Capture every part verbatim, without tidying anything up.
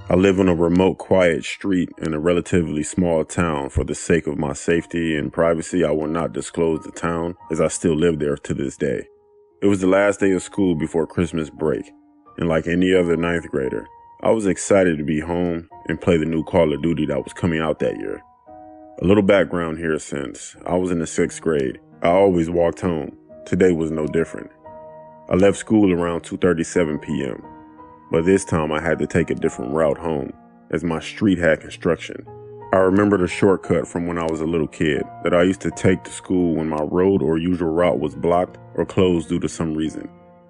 I live on a remote, quiet street in a relatively small town. For the sake of my safety and privacy, I will not disclose the town, as I still live there to this day. It was the last day of school before Christmas break, and like any other ninth grader, I was excited to be home and play the new Call of Duty that was coming out that year. A little background here: since I was in the sixth grade, I always walked home. Today was no different. I left school around two thirty-seven p m, but this time I had to take a different route home, as my street had construction. I remembered a shortcut from when I was a little kid that I used to take to school when my road or usual route was blocked or closed due to some reason.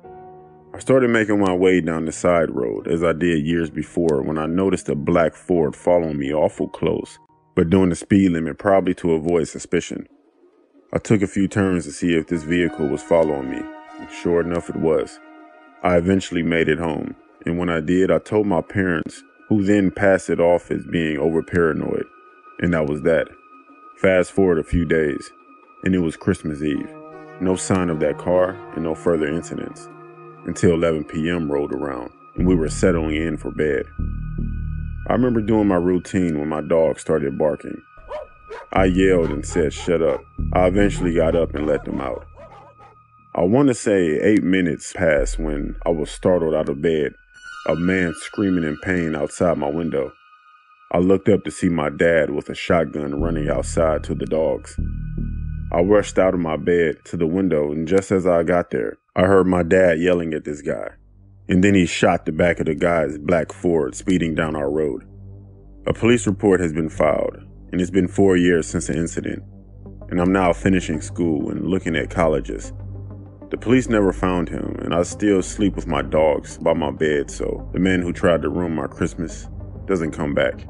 I started making my way down the side road as I did years before when I noticed a black Ford following me awful close, but doing the speed limit probably to avoid suspicion. I took a few turns to see if this vehicle was following me, and sure enough it was. I eventually made it home, and when I did, I told my parents, who then passed it off as being over paranoid, and that was that. Fast forward a few days, and it was Christmas Eve. No sign of that car and no further incidents, until eleven p m rolled around, and we were settling in for bed. I remember doing my routine when my dog started barking. I yelled and said, "Shut up." I eventually got up and let them out. I want to say eight minutes passed when I was startled out of bed, a man screaming in pain outside my window. I looked up to see my dad with a shotgun running outside to the dogs. I rushed out of my bed to the window, and just as I got there, I heard my dad yelling at this guy. And then he shot the back of the guy's black Ford speeding down our road. A police report has been filed, and it's been four years since the incident, and I'm now finishing school and looking at colleges. The police never found him, and I still sleep with my dogs by my bed, so the man who tried to ruin my Christmas doesn't come back.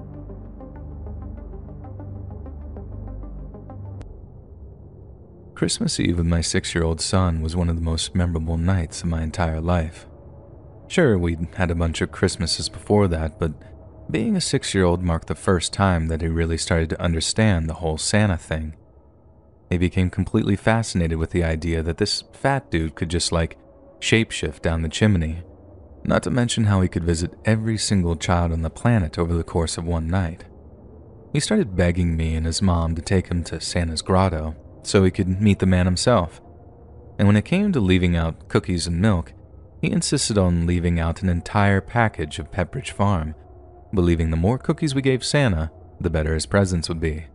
Christmas Eve with my six-year-old son was one of the most memorable nights of my entire life. Sure, we'd had a bunch of Christmases before that, but being a six-year-old marked the first time that he really started to understand the whole Santa thing. He became completely fascinated with the idea that this fat dude could just, like, shapeshift down the chimney, not to mention how he could visit every single child on the planet over the course of one night. He started begging me and his mom to take him to Santa's grotto so he could meet the man himself, and when it came to leaving out cookies and milk, he insisted on leaving out an entire package of Pepperidge Farm, believing the more cookies we gave Santa, the better his presents would be.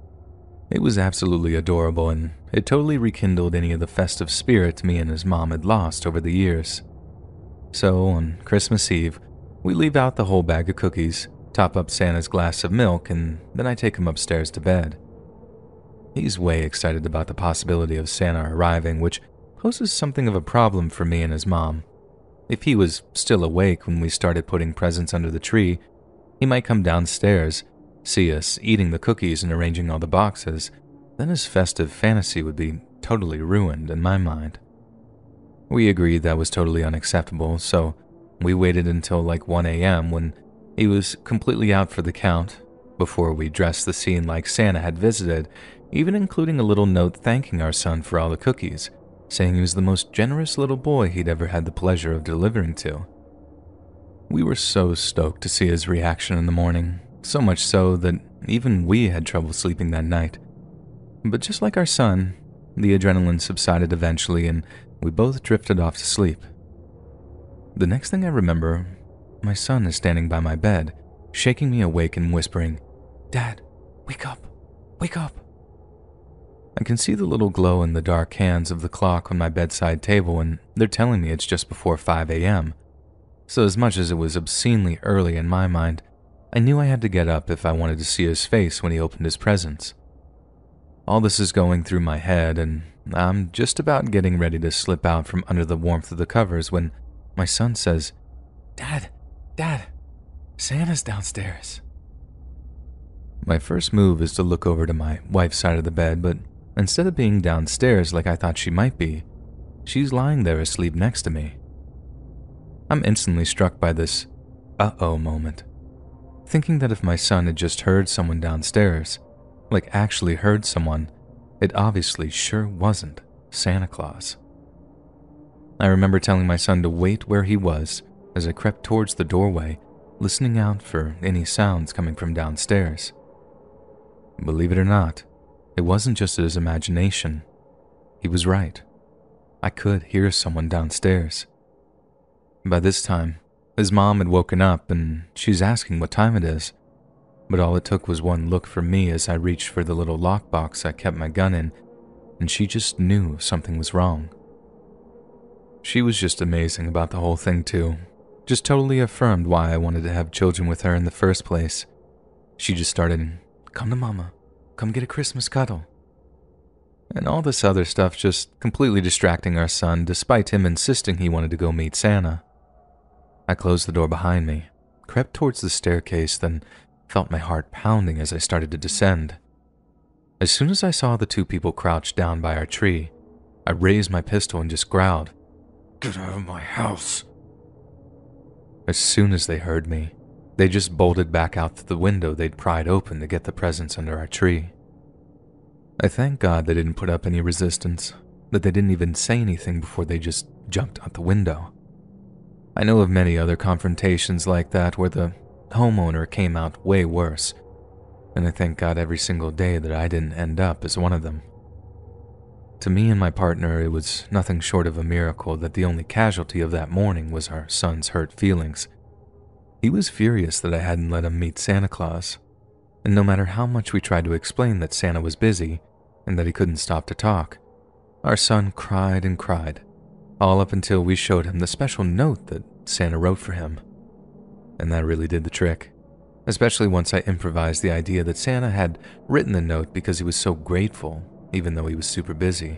It was absolutely adorable, and it totally rekindled any of the festive spirit me and his mom had lost over the years. So, on Christmas Eve, we leave out the whole bag of cookies, top up Santa's glass of milk, and then I take him upstairs to bed. He's way excited about the possibility of Santa arriving, which poses something of a problem for me and his mom. If he was still awake when we started putting presents under the tree, he might come downstairs, see us eating the cookies and arranging all the boxes, then his festive fantasy would be totally ruined in my mind. We agreed that was totally unacceptable, so we waited until like one a m when he was completely out for the count, before we dressed the scene like Santa had visited, even including a little note thanking our son for all the cookies, saying he was the most generous little boy he'd ever had the pleasure of delivering to. We were so stoked to see his reaction in the morning, so much so that even we had trouble sleeping that night. But just like our son, the adrenaline subsided eventually and we both drifted off to sleep. The next thing I remember, my son is standing by my bed, shaking me awake and whispering, "Dad, wake up, wake up." I can see the little glow in the dark hands of the clock on my bedside table, and they're telling me it's just before five a m So as much as it was obscenely early in my mind, I knew I had to get up if I wanted to see his face when he opened his presents. All this is going through my head, and I'm just about getting ready to slip out from under the warmth of the covers when my son says, "Dad, Dad, Santa's downstairs." My first move is to look over to my wife's side of the bed, but instead of being downstairs like I thought she might be, she's lying there asleep next to me. I'm instantly struck by this uh-oh moment, thinking that if my son had just heard someone downstairs, like actually heard someone, it obviously sure wasn't Santa Claus. I remember telling my son to wait where he was as I crept towards the doorway listening out for any sounds coming from downstairs. Believe it or not, it wasn't just his imagination. He was right. I could hear someone downstairs. By this time, his mom had woken up and she's asking what time it is, but all it took was one look from me as I reached for the little lockbox I kept my gun in, and she just knew something was wrong. She was just amazing about the whole thing too, just totally affirmed why I wanted to have children with her in the first place. She just started, "Come to mama, come get a Christmas cuddle," and all this other stuff, just completely distracting our son despite him insisting he wanted to go meet Santa. I closed the door behind me, crept towards the staircase, then felt my heart pounding as I started to descend. As soon as I saw the two people crouched down by our tree, I raised my pistol and just growled, "Get out of my house." As soon as they heard me, they just bolted back out the window they'd pried open to get the presents under our tree. I thank God they didn't put up any resistance, that they didn't even say anything before they just jumped out the window. I know of many other confrontations like that where the homeowner came out way worse, and I thank God every single day that I didn't end up as one of them. To me and my partner, it was nothing short of a miracle that the only casualty of that morning was our son's hurt feelings. He was furious that I hadn't let him meet Santa Claus, and no matter how much we tried to explain that Santa was busy and that he couldn't stop to talk, our son cried and cried, all up until we showed him the special note that Santa wrote for him. And that really did the trick, especially once I improvised the idea that Santa had written the note because he was so grateful, even though he was super busy.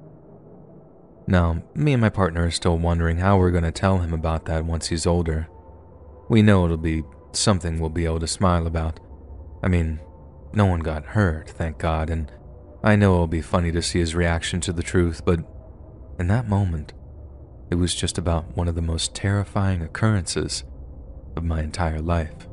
Now, me and my partner are still wondering how we're going to tell him about that once he's older. We know it'll be something we'll be able to smile about. I mean, no one got hurt, thank God, and I know it'll be funny to see his reaction to the truth, but in that moment, it was just about one of the most terrifying occurrences of my entire life.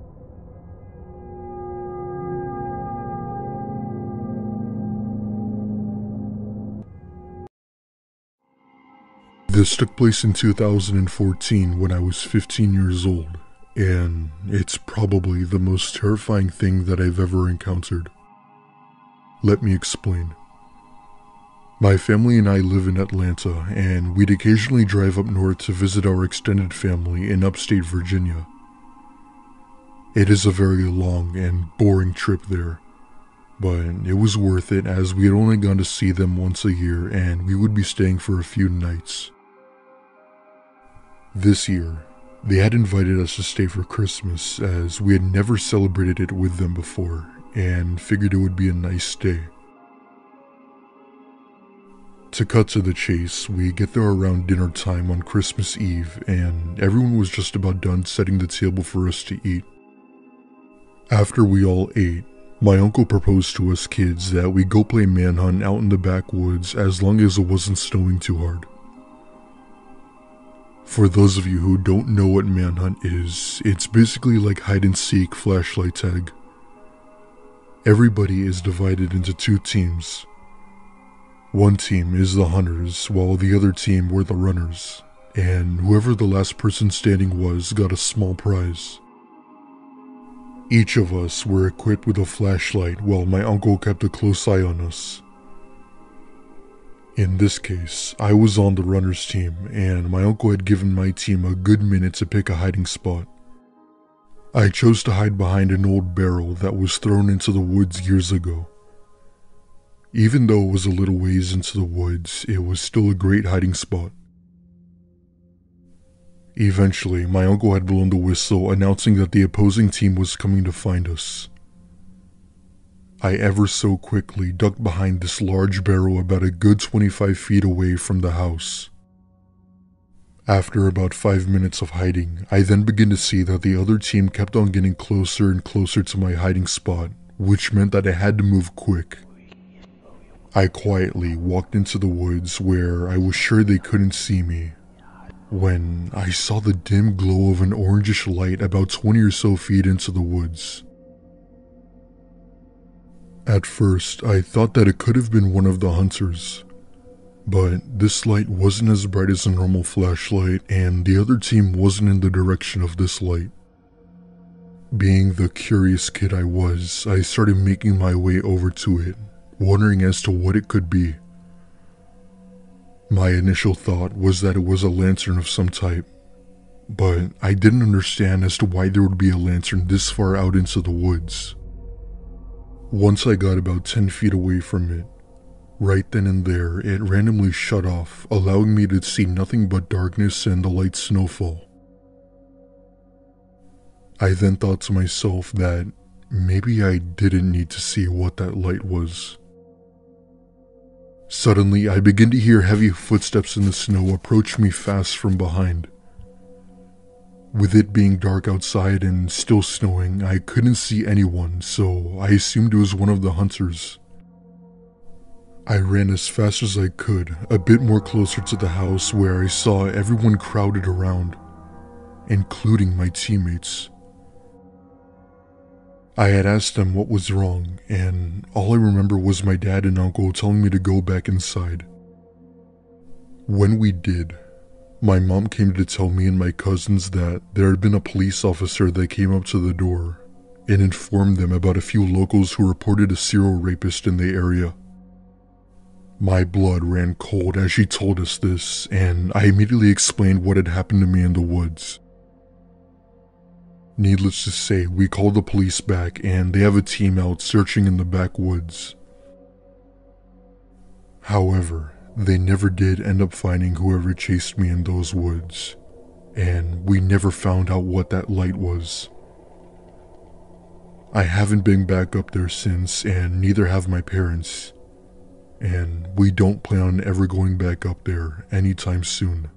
This took place in two thousand fourteen when I was fifteen years old, and it's probably the most terrifying thing that I've ever encountered. Let me explain. My family and I live in Atlanta, and we'd occasionally drive up north to visit our extended family in upstate Virginia. It is a very long and boring trip there, but it was worth it as we had only gone to see them once a year and we would be staying for a few nights. This year, they had invited us to stay for Christmas as we had never celebrated it with them before and figured it would be a nice day. To cut to the chase, we get there around dinner time on Christmas Eve, and everyone was just about done setting the table for us to eat. After we all ate, my uncle proposed to us kids that we go play manhunt out in the backwoods as long as it wasn't snowing too hard. For those of you who don't know what manhunt is, it's basically like hide and seek flashlight tag. Everybody is divided into two teams. One team is the hunters, while the other team were the runners, and whoever the last person standing was got a small prize. Each of us were equipped with a flashlight while my uncle kept a close eye on us. In this case, I was on the runners team, and my uncle had given my team a good minute to pick a hiding spot. I chose to hide behind an old barrel that was thrown into the woods years ago. Even though it was a little ways into the woods, it was still a great hiding spot. Eventually, my uncle had blown the whistle announcing that the opposing team was coming to find us. I ever so quickly ducked behind this large barrel about a good twenty-five feet away from the house. After about five minutes of hiding, I then began to see that the other team kept on getting closer and closer to my hiding spot, which meant that I had to move quick. I quietly walked into the woods where I was sure they couldn't see me, when I saw the dim glow of an orangish light about twenty or so feet into the woods. At first, I thought that it could have been one of the hunters, but this light wasn't as bright as a normal flashlight, and the other team wasn't in the direction of this light. Being the curious kid I was, I started making my way over to it, wondering as to what it could be. My initial thought was that it was a lantern of some type, but I didn't understand as to why there would be a lantern this far out into the woods. Once I got about ten feet away from it, right then and there, it randomly shut off, allowing me to see nothing but darkness and the light snowfall. I then thought to myself that maybe I didn't need to see what that light was. Suddenly, I begin to hear heavy footsteps in the snow approach me fast from behind. With it being dark outside and still snowing, I couldn't see anyone, so I assumed it was one of the hunters. I ran as fast as I could, a bit more closer to the house where I saw everyone crowded around, including my teammates. I had asked them what was wrong, and all I remember was my dad and uncle telling me to go back inside. When we did, my mom came to tell me and my cousins that there had been a police officer that came up to the door and informed them about a few locals who reported a serial rapist in the area. My blood ran cold as she told us this, and I immediately explained what had happened to me in the woods. Needless to say, we called the police back and they have a team out searching in the backwoods. However, they never did end up finding whoever chased me in those woods, and we never found out what that light was. I haven't been back up there since, and neither have my parents, and we don't plan on ever going back up there anytime soon.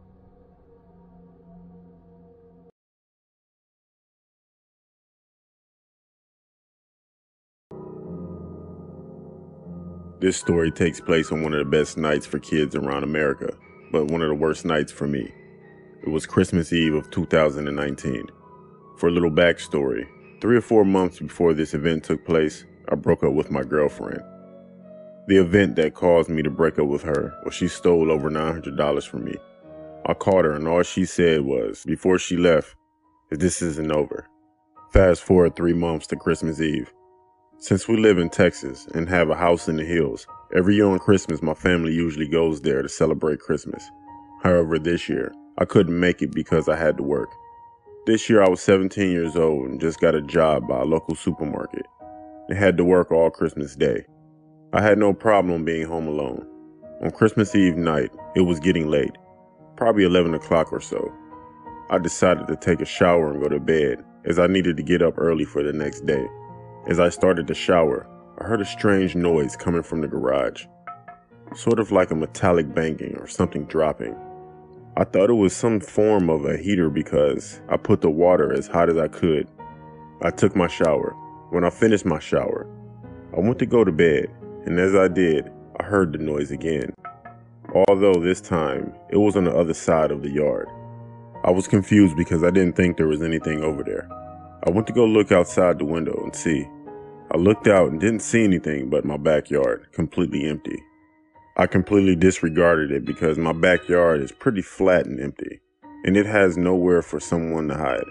This story takes place on one of the best nights for kids around America, but one of the worst nights for me. It was Christmas Eve of two thousand nineteen. For a little backstory, three or four months before this event took place, I broke up with my girlfriend. The event that caused me to break up with her was she stole over nine hundred dollars from me. I called her and all she said was, before she left, that this isn't over. Fast forward three months to Christmas Eve. Since we live in Texas and have a house in the hills, every year on Christmas my family usually goes there to celebrate Christmas. However, this year, I couldn't make it because I had to work. This year I was seventeen years old and just got a job by a local supermarket and had to work all Christmas Day. I had no problem being home alone. On Christmas Eve night, it was getting late, probably eleven o'clock or so. I decided to take a shower and go to bed as I needed to get up early for the next day. As I started to shower, I heard a strange noise coming from the garage, sort of like a metallic banging or something dropping. I thought it was some form of a heater because I put the water as hot as I could. I took my shower. When I finished my shower, I went to go to bed, and as I did, I heard the noise again. Although this time, it was on the other side of the yard. I was confused because I didn't think there was anything over there. I went to go look outside the window and see. I looked out and didn't see anything but my backyard, completely empty. I completely disregarded it because my backyard is pretty flat and empty, and it has nowhere for someone to hide.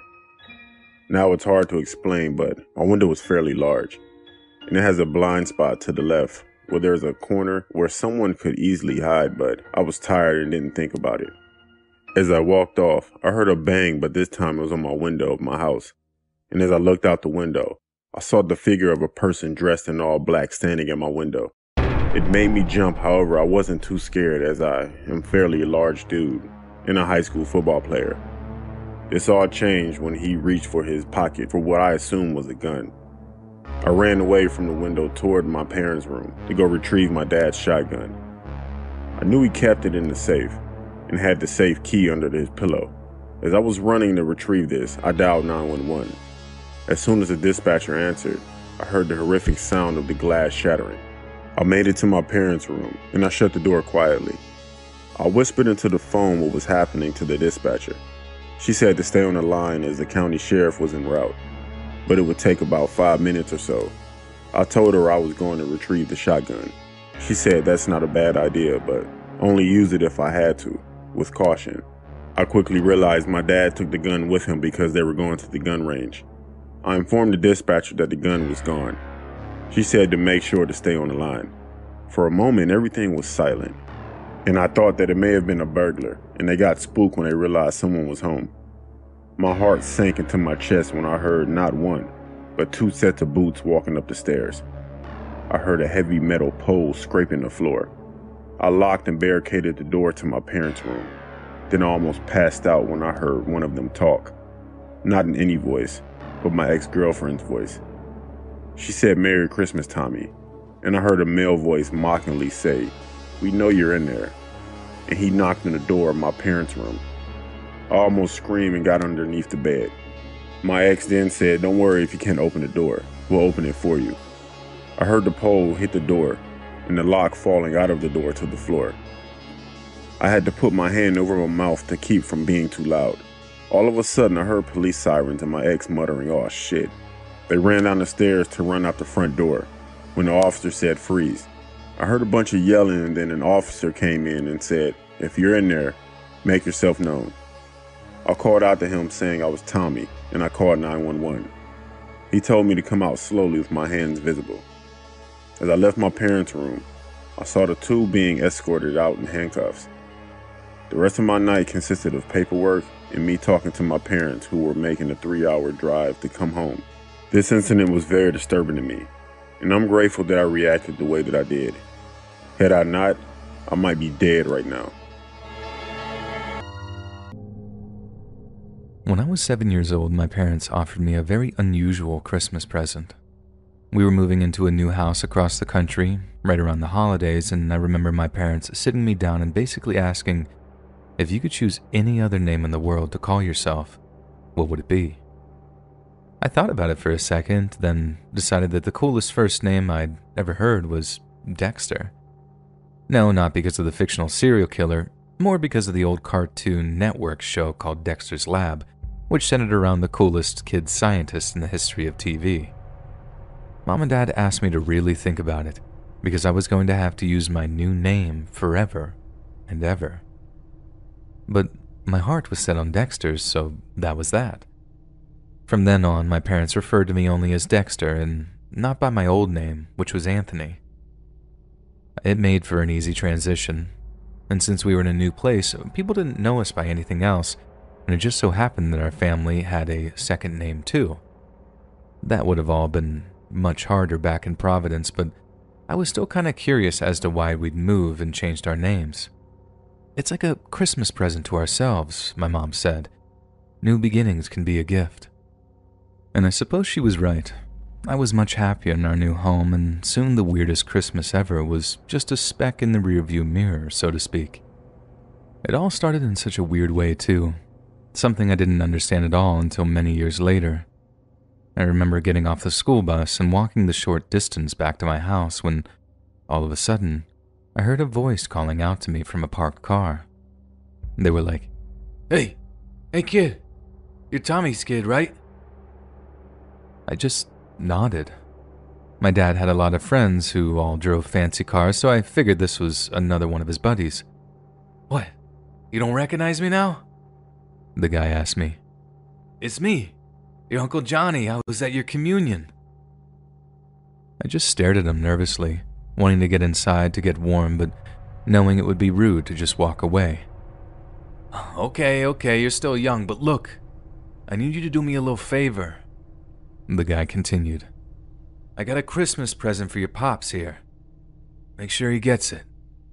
Now it's hard to explain, but my window is fairly large, and it has a blind spot to the left where there's a corner where someone could easily hide, but I was tired and didn't think about it. As I walked off, I heard a bang, but this time it was on my window of my house, and as I looked out the window, I saw the figure of a person dressed in all black standing at my window. It made me jump, however, I wasn't too scared as I am fairly a large dude and a high school football player. This all changed when he reached for his pocket for what I assumed was a gun. I ran away from the window toward my parents' room to go retrieve my dad's shotgun. I knew he kept it in the safe and had the safe key under his pillow. As I was running to retrieve this, I dialed nine one one. As soon as the dispatcher answered, I heard the horrific sound of the glass shattering. I made it to my parents' room, and I shut the door quietly. I whispered into the phone what was happening to the dispatcher. She said to stay on the line as the county sheriff was en route, but it would take about five minutes or so. I told her I was going to retrieve the shotgun. She said that's not a bad idea, but only use it if I had to, with caution. I quickly realized my dad took the gun with him because they were going to the gun range. I informed the dispatcher that the gun was gone. She said to make sure to stay on the line. For a moment, everything was silent, and I thought that it may have been a burglar, and they got spooked when they realized someone was home. My heart sank into my chest when I heard not one, but two sets of boots walking up the stairs. I heard a heavy metal pole scraping the floor. I locked and barricaded the door to my parents' room. Then I almost passed out when I heard one of them talk. Not in any voice, but my ex-girlfriend's voice. She said, "Merry Christmas, Tommy." And I heard a male voice mockingly say, "We know you're in there." And he knocked on the door of my parents' room. I almost screamed and got underneath the bed. My ex then said, "Don't worry if you can't open the door. We'll open it for you." I heard the pole hit the door and the lock falling out of the door to the floor. I had to put my hand over my mouth to keep from being too loud. All of a sudden, I heard police sirens and my ex muttering, "Oh shit." They ran down the stairs to run out the front door when the officer said, "Freeze." I heard a bunch of yelling, and then an officer came in and said, "If you're in there, make yourself known." I called out to him saying I was Tommy, and I called nine one one. He told me to come out slowly with my hands visible. As I left my parents' room, I saw the two being escorted out in handcuffs. The rest of my night consisted of paperwork and me talking to my parents who were making a three-hour drive to come home. This incident was very disturbing to me, and I'm grateful that I reacted the way that I did. Had I not, I might be dead right now. When I was seven years old, my parents offered me a very unusual Christmas present. We were moving into a new house across the country, right around the holidays, and I remember my parents sitting me down and basically asking, if you could choose any other name in the world to call yourself, what would it be? I thought about it for a second, then decided that the coolest first name I'd ever heard was Dexter. No, not because of the fictional serial killer, more because of the old Cartoon Network show called Dexter's Lab, which centered around the coolest kid scientist in the history of T V. Mom and Dad asked me to really think about it, because I was going to have to use my new name forever and ever. But my heart was set on Dexter's, so that was that. From then on, my parents referred to me only as Dexter, and not by my old name, which was Anthony. It made for an easy transition, and since we were in a new place, people didn't know us by anything else, and it just so happened that our family had a second name too. That would have all been much harder back in Providence, but I was still kind of curious as to why we'd moved and changed our names. It's like a Christmas present to ourselves, my mom said. New beginnings can be a gift. And I suppose she was right. I was much happier in our new home, and soon the weirdest Christmas ever was just a speck in the rearview mirror, so to speak. It all started in such a weird way, too. Something I didn't understand at all until many years later. I remember getting off the school bus and walking the short distance back to my house when, all of a sudden, I heard a voice calling out to me from a parked car. They were like, "Hey, hey kid, you're Tommy's kid, right?" I just nodded. My dad had a lot of friends who all drove fancy cars, so I figured this was another one of his buddies. "What, you don't recognize me now?" the guy asked me. "It's me, your Uncle Johnny. I was at your communion." I just stared at him nervously, wanting to get inside to get warm, but knowing it would be rude to just walk away. "Okay, okay, you're still young, but look, I need you to do me a little favor," the guy continued. "I got a Christmas present for your pops here. Make sure he gets it."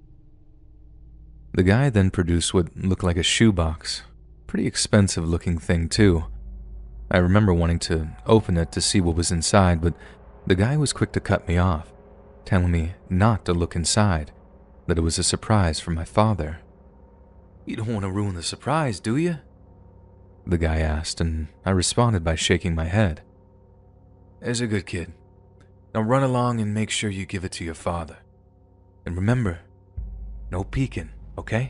The guy then produced what looked like a shoebox. Pretty expensive looking thing too. I remember wanting to open it to see what was inside, but the guy was quick to cut me off, telling me not to look inside, that it was a surprise for my father. "You don't want to ruin the surprise, do you?" the guy asked, and I responded by shaking my head. "There's a good kid. Now run along and make sure you give it to your father. And remember, no peeking, okay?"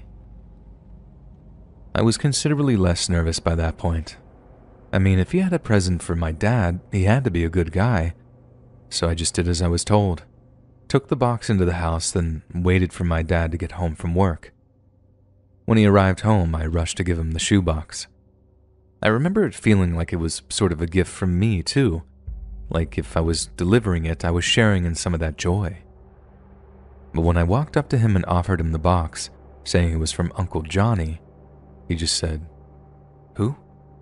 I was considerably less nervous by that point. I mean, if he had a present for my dad, he had to be a good guy. So I just did as I was told. Took the box into the house, then waited for my dad to get home from work. When he arrived home, I rushed to give him the shoebox. I remember it feeling like it was sort of a gift from me, too. Like if I was delivering it, I was sharing in some of that joy. But when I walked up to him and offered him the box, saying it was from Uncle Johnny, he just said, "Who?"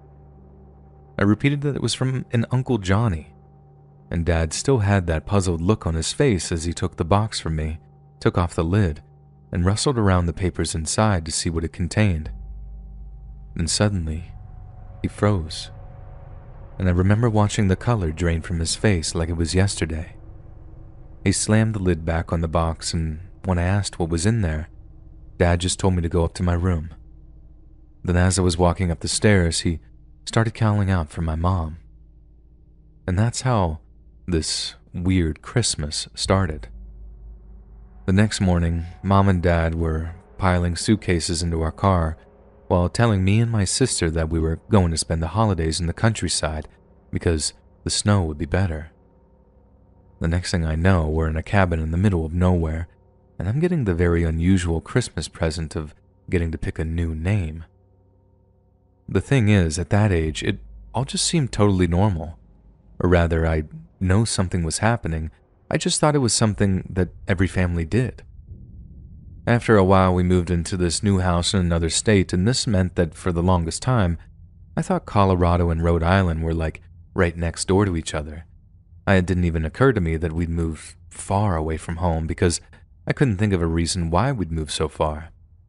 I repeated that it was from an Uncle Johnny, and Dad still had that puzzled look on his face as he took the box from me, took off the lid, and rustled around the papers inside to see what it contained. Then suddenly, he froze, and I remember watching the color drain from his face like it was yesterday. He slammed the lid back on the box, and when I asked what was in there, Dad just told me to go up to my room. Then as I was walking up the stairs, he started calling out for my mom. And that's how this weird Christmas started. The next morning, Mom and Dad were piling suitcases into our car while telling me and my sister that we were going to spend the holidays in the countryside because the snow would be better. The next thing I know, we're in a cabin in the middle of nowhere, and I'm getting the very unusual Christmas present of getting to pick a new name. The thing is, at that age, it all just seemed totally normal. Or rather, I know something was happening, I just thought it was something that every family did. After a while, we moved into this new house in another state, and this meant that for the longest time, I thought Colorado and Rhode Island were like right next door to each other. It didn't even occur to me that we'd moved far away from home because I couldn't think of a reason why we'd moved so far.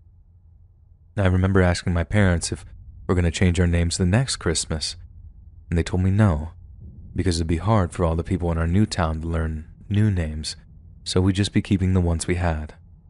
I remember asking my parents if we're going to change our names the next Christmas, and they told me no, because it'd be hard for all the people in our new town to learn new names, so we'd just be keeping the ones we had.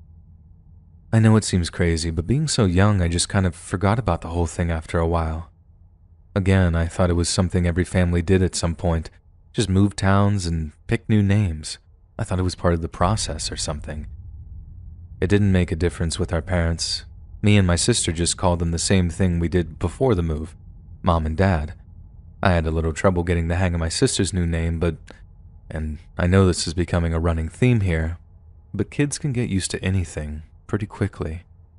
I know it seems crazy, but being so young, I just kind of forgot about the whole thing after a while. Again, I thought it was something every family did at some point, just move towns and pick new names. I thought it was part of the process or something. It didn't make a difference with our parents. Me and my sister just called them the same thing we did before the move, Mom and Dad. I had a little trouble getting the hang of my sister's new name, but, and I know this is becoming a running theme here, but kids can get used to anything pretty quickly.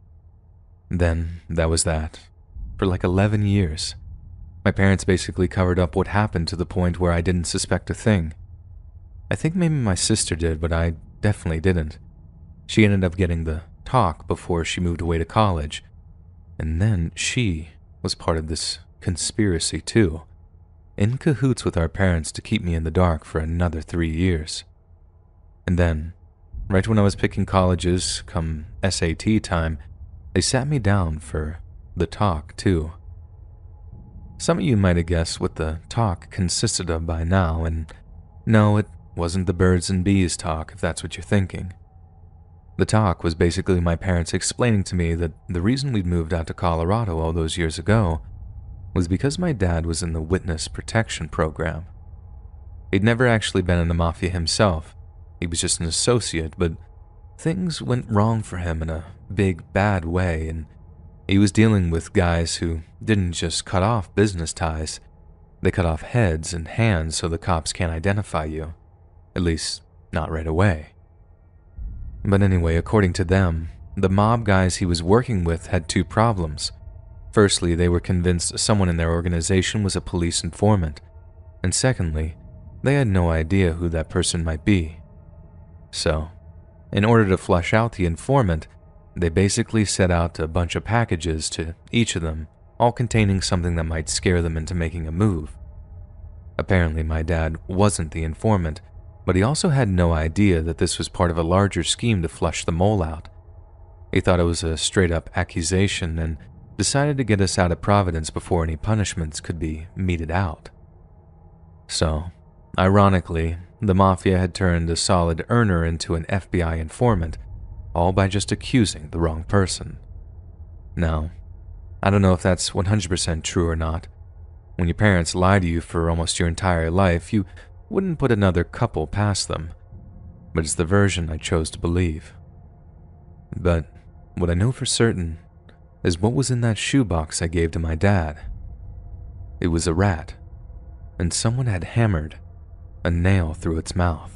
Then, that was that. For like eleven years. My parents basically covered up what happened to the point where I didn't suspect a thing. I think maybe my sister did, but I definitely didn't. She ended up getting the talk before she moved away to college, and then she was part of this conspiracy too, in cahoots with our parents to keep me in the dark for another three years. And then, right when I was picking colleges come S A T time, they sat me down for the talk too. Some of you might have guessed what the talk consisted of by now, and no, it wasn't the birds and bees talk, if that's what you're thinking. The talk was basically my parents explaining to me that the reason we'd moved out to Colorado all those years ago was because my dad was in the witness protection program. He'd never actually been in the mafia himself, he was just an associate, but things went wrong for him in a big, bad way, and he was dealing with guys who didn't just cut off business ties, they cut off heads and hands so the cops can't identify you. At least, not right away. But anyway, according to them, the mob guys he was working with had two problems. Firstly, they were convinced someone in their organization was a police informant, and secondly, they had no idea who that person might be. So, in order to flush out the informant, they basically set out a bunch of packages to each of them, all containing something that might scare them into making a move. Apparently, my dad wasn't the informant, but he also had no idea that this was part of a larger scheme to flush the mole out. He thought it was a straight-up accusation and decided to get us out of Providence before any punishments could be meted out. So, ironically, the mafia had turned a solid earner into an F B I informant, all by just accusing the wrong person. Now, I don't know if that's one hundred percent true or not. When your parents lie to you for almost your entire life, you wouldn't put another couple past them, but it's the version I chose to believe. But what I know for certain is what was in that shoebox I gave to my dad. It was a rat, and someone had hammered a nail through its mouth.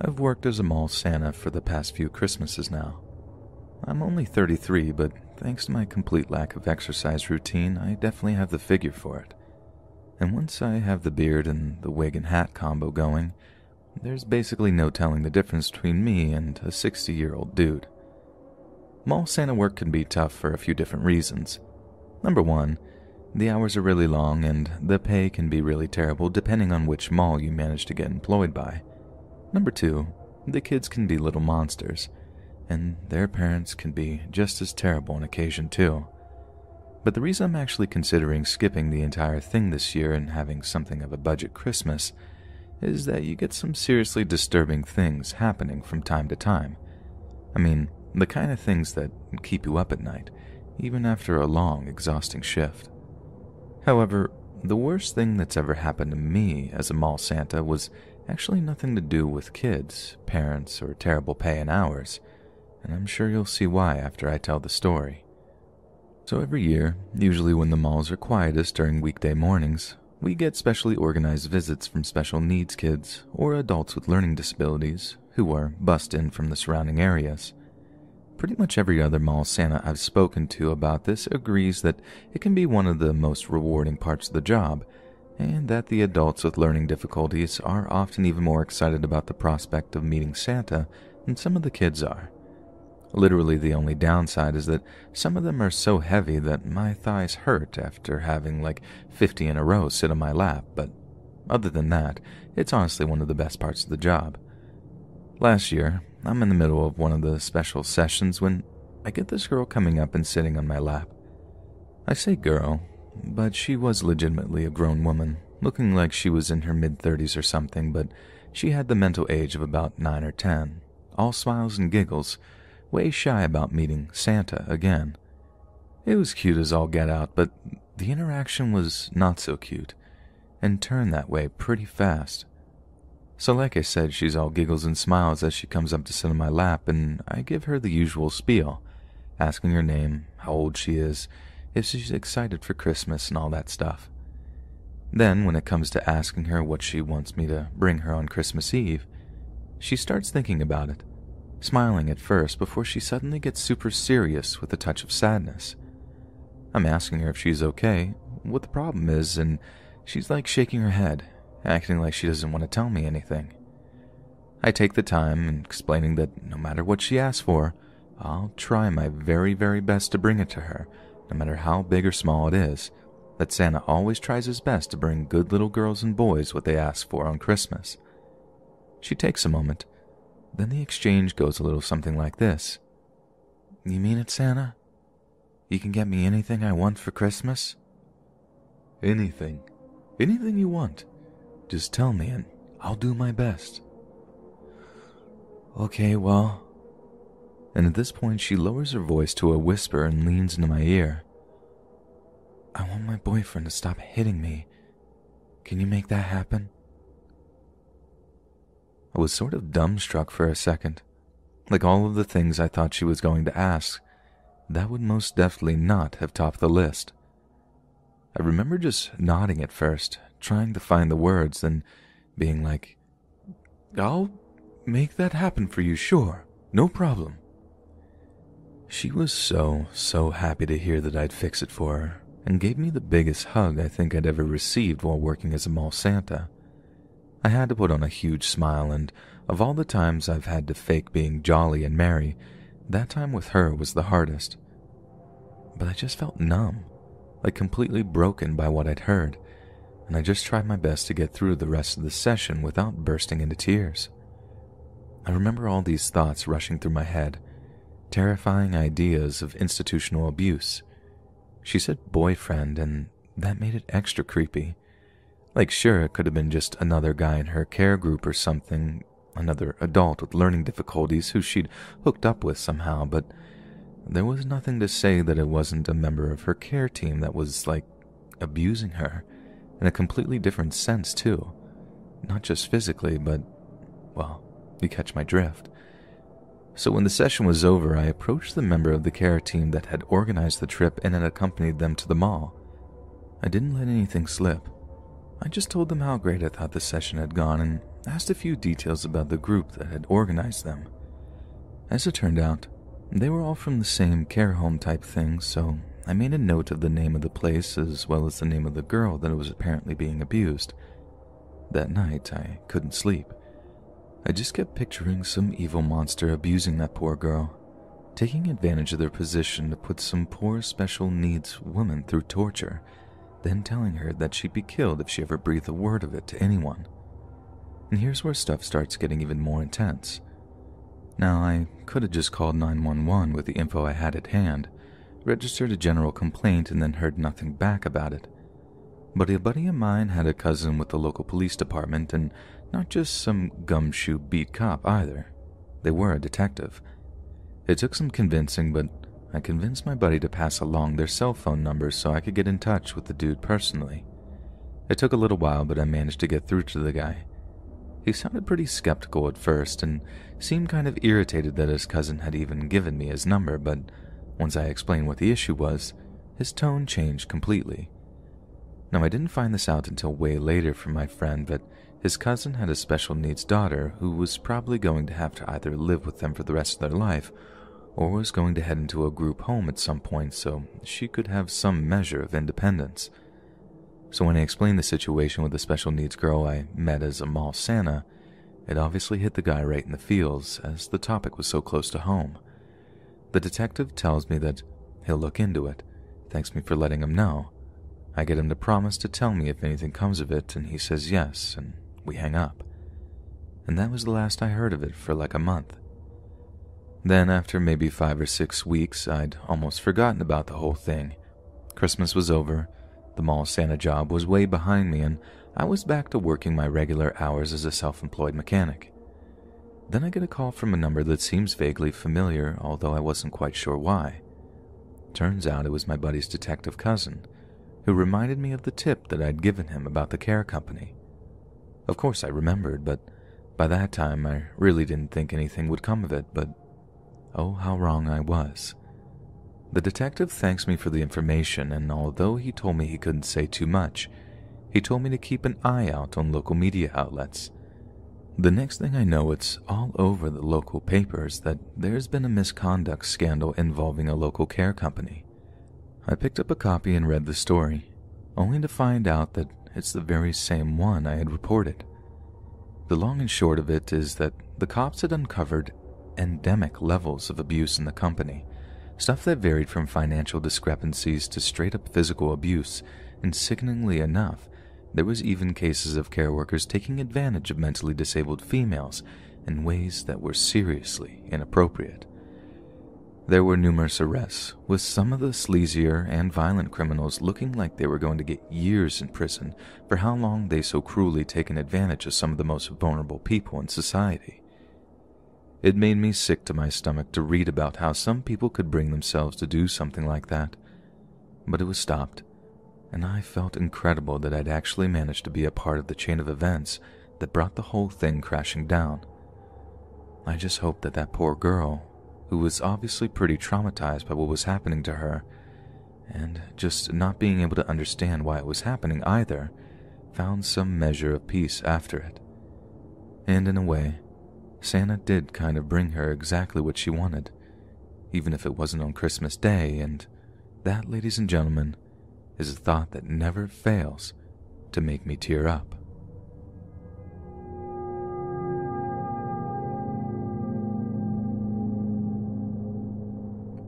I've worked as a mall Santa for the past few Christmases now. I'm only thirty-three, but thanks to my complete lack of exercise routine, I definitely have the figure for it. And once I have the beard and the wig and hat combo going, there's basically no telling the difference between me and a sixty-year-old dude. Mall Santa work can be tough for a few different reasons. Number one, the hours are really long and the pay can be really terrible depending on which mall you manage to get employed by. Number two, the kids can be little monsters, and their parents can be just as terrible on occasion too. But the reason I'm actually considering skipping the entire thing this year and having something of a budget Christmas is that you get some seriously disturbing things happening from time to time. I mean, the kind of things that keep you up at night, even after a long, exhausting shift. However, the worst thing that's ever happened to me as a mall Santa was actually nothing to do with kids, parents, or terrible pay and hours, and I'm sure you'll see why after I tell the story. So every year, usually when the malls are quietest during weekday mornings, we get specially organized visits from special needs kids or adults with learning disabilities who are bussed in from the surrounding areas. Pretty much every other mall Santa I've spoken to about this agrees that it can be one of the most rewarding parts of the job, and that the adults with learning difficulties are often even more excited about the prospect of meeting Santa than some of the kids are. Literally the only downside is that some of them are so heavy that my thighs hurt after having like fifty in a row sit on my lap, but other than that, it's honestly one of the best parts of the job. Last year, I'm in the middle of one of the special sessions when I get this girl coming up and sitting on my lap. I say girl, but she was legitimately a grown woman, looking like she was in her mid-thirties or something, but she had the mental age of about nine or ten, all smiles and giggles, way shy about meeting Santa again. It was cute as all get out, but the interaction was not so cute, and turned that way pretty fast. So like I said, she's all giggles and smiles as she comes up to sit on my lap, and I give her the usual spiel, asking her name, how old she is, if she's excited for Christmas and all that stuff. Then, when it comes to asking her what she wants me to bring her on Christmas Eve, she starts thinking about it, smiling at first before she suddenly gets super serious with a touch of sadness. I'm asking her if she's okay, what the problem is, and she's like shaking her head, acting like she doesn't want to tell me anything. I take the time and explaining that no matter what she asks for, I'll try my very, very best to bring it to her, no matter how big or small it is, that Santa always tries his best to bring good little girls and boys what they ask for on Christmas. She takes a moment. Then the exchange goes a little something like this. You mean it, Santa? You can get me anything I want for Christmas? Anything. Anything you want. Just tell me and I'll do my best. Okay, well... And at this point she lowers her voice to a whisper and leans into my ear. I want my boyfriend to stop hitting me. Can you make that happen? I was sort of dumbstruck for a second. Like all of the things I thought she was going to ask, that would most definitely not have topped the list. I remember just nodding at first, trying to find the words, then being like, I'll make that happen for you, sure, no problem. She was so, so happy to hear that I'd fix it for her, and gave me the biggest hug I think I'd ever received while working as a mall Santa. I had to put on a huge smile, and of all the times I've had to fake being jolly and merry, that time with her was the hardest. But I just felt numb, like completely broken by what I'd heard, and I just tried my best to get through the rest of the session without bursting into tears. I remember all these thoughts rushing through my head, terrifying ideas of institutional abuse. She said boyfriend, and that made it extra creepy. Like, sure, it could have been just another guy in her care group or something, another adult with learning difficulties who she'd hooked up with somehow, but there was nothing to say that it wasn't a member of her care team that was, like, abusing her, in a completely different sense, too. Not just physically, but, well, you catch my drift. So when the session was over, I approached the member of the care team that had organized the trip and had accompanied them to the mall. I didn't let anything slip. I just told them how great I thought the session had gone and asked a few details about the group that had organized them. As it turned out, they were all from the same care home type thing, so I made a note of the name of the place as well as the name of the girl that was apparently being abused. That night, I couldn't sleep. I just kept picturing some evil monster abusing that poor girl, taking advantage of their position to put some poor special needs woman through torture, then telling her that she'd be killed if she ever breathed a word of it to anyone. And here's where stuff starts getting even more intense. Now, I could have just called nine one one with the info I had at hand, registered a general complaint, and then heard nothing back about it. But a buddy of mine had a cousin with the local police department, and not just some gumshoe beat cop either. They were a detective. It took some convincing, but I convinced my buddy to pass along their cell phone numbers so I could get in touch with the dude personally. It took a little while, but I managed to get through to the guy. He sounded pretty skeptical at first and seemed kind of irritated that his cousin had even given me his number, but once I explained what the issue was, his tone changed completely. Now, I didn't find this out until way later from my friend, but his cousin had a special needs daughter who was probably going to have to either live with them for the rest of their life or was going to head into a group home at some point so she could have some measure of independence. So when I explained the situation with the special needs girl I met as a mall Santa, it obviously hit the guy right in the feels as the topic was so close to home. The detective tells me that he'll look into it, thanks me for letting him know. I get him to promise to tell me if anything comes of it, and he says yes, and we hang up. And that was the last I heard of it for like a month. Then after maybe five or six weeks, I'd almost forgotten about the whole thing. Christmas was over, the mall Santa job was way behind me, and I was back to working my regular hours as a self-employed mechanic. Then I get a call from a number that seems vaguely familiar, although I wasn't quite sure why. Turns out it was my buddy's detective cousin, who reminded me of the tip that I'd given him about the care company. Of course I remembered, but by that time I really didn't think anything would come of it, but oh, how wrong I was. The detective thanks me for the information, and although he told me he couldn't say too much, he told me to keep an eye out on local media outlets. The next thing I know, it's all over the local papers that there's been a misconduct scandal involving a local care company. I picked up a copy and read the story, only to find out that it's the very same one I had reported. The long and short of it is that the cops had uncovered endemic levels of abuse in the company, stuff that varied from financial discrepancies to straight-up physical abuse, and sickeningly enough, there was even cases of care workers taking advantage of mentally disabled females in ways that were seriously inappropriate. There were numerous arrests, with some of the sleazier and violent criminals looking like they were going to get years in prison for how long they so cruelly taken advantage of some of the most vulnerable people in society. It made me sick to my stomach to read about how some people could bring themselves to do something like that, but it was stopped, and I felt incredible that I'd actually managed to be a part of the chain of events that brought the whole thing crashing down. I just hoped that that poor girl, who was obviously pretty traumatized by what was happening to her, and just not being able to understand why it was happening either, found some measure of peace after it. And in a way, Santa did kind of bring her exactly what she wanted, even if it wasn't on Christmas Day, and that, ladies and gentlemen, is a thought that never fails to make me tear up.